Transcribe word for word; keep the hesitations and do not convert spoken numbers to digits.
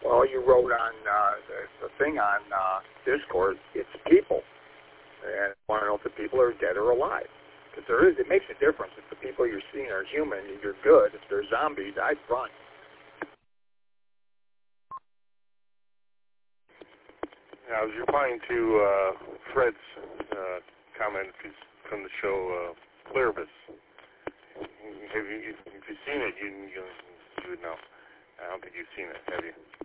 Well, you wrote on uh, the, the thing on uh, Discord, it's people. And I want to know if the people are dead or alive. Because there is, it makes a difference. If the people you're seeing are human, you're good. If they're zombies, I'd run. I was replying to uh, Fred's uh, comment from the show uh, Pluribus. Have you, if you've seen it, you, you, you would know. I don't think you've seen it, have you?